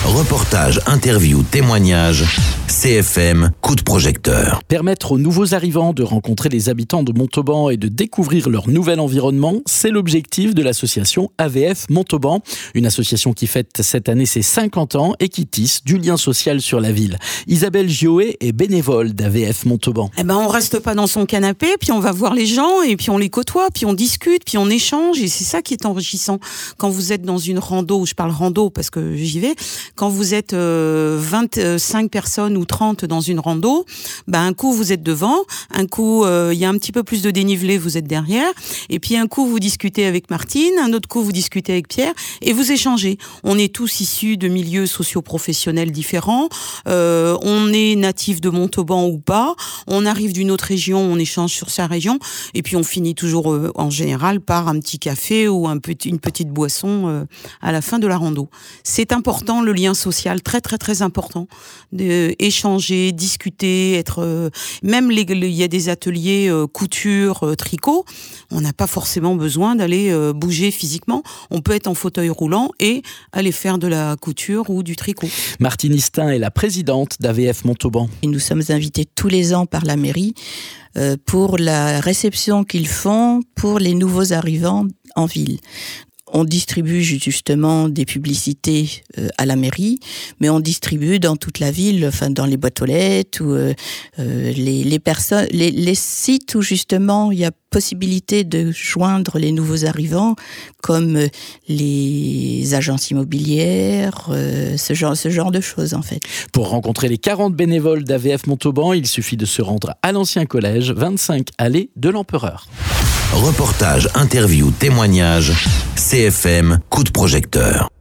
Reportage, interview, témoignage, CFM, coup de projecteur. Permettre aux nouveaux arrivants de rencontrer les habitants de Montauban et de découvrir leur nouvel environnement, c'est l'objectif de l'association AVF Montauban. Une association qui fête cette année ses 50 ans et qui tisse du lien social sur la ville. Isabelle Gioé est bénévole d'AVF Montauban. On reste pas dans son canapé, puis on va voir les gens, et puis on les côtoie, puis on discute, puis on échange, et c'est ça qui est enrichissant. Quand vous êtes dans une rando, je parle rando parce que j'y vais, quand vous êtes 25 personnes ou 30 dans une rando, un coup vous êtes devant, un coup il y a un petit peu plus de dénivelé, vous êtes derrière, et puis un coup vous discutez avec Martine, un autre coup vous discutez avec Pierre, et vous échangez. On est tous issus de milieux socio-professionnels différents, on est natif de Montauban ou pas, on arrive d'une autre région, on échange sur sa région, et puis on finit toujours en général par un petit café ou une petite boisson à la fin de la rando. C'est important, le lien social, très très très important, d'échanger, discuter, être même il y a des ateliers couture, tricot, on n'a pas forcément besoin d'aller bouger physiquement, on peut être en fauteuil roulant et aller faire de la couture ou du tricot. Martine Istin est la présidente d'AVF Montauban. Et nous sommes invités tous les ans par la mairie pour la réception qu'ils font pour les nouveaux arrivants en ville. On distribue justement des publicités à la mairie, mais on distribue dans toute la ville, enfin dans les boîtes aux lettres ou les personnes, les sites où justement il y a possibilité de joindre les nouveaux arrivants, comme les agences immobilières, ce genre de choses en fait. Pour rencontrer les 40 bénévoles d'AVF Montauban, il suffit de se rendre à l'ancien collège, 25 allée de l'Empereur. Reportage, interview, témoignage, CFM, coup de projecteur.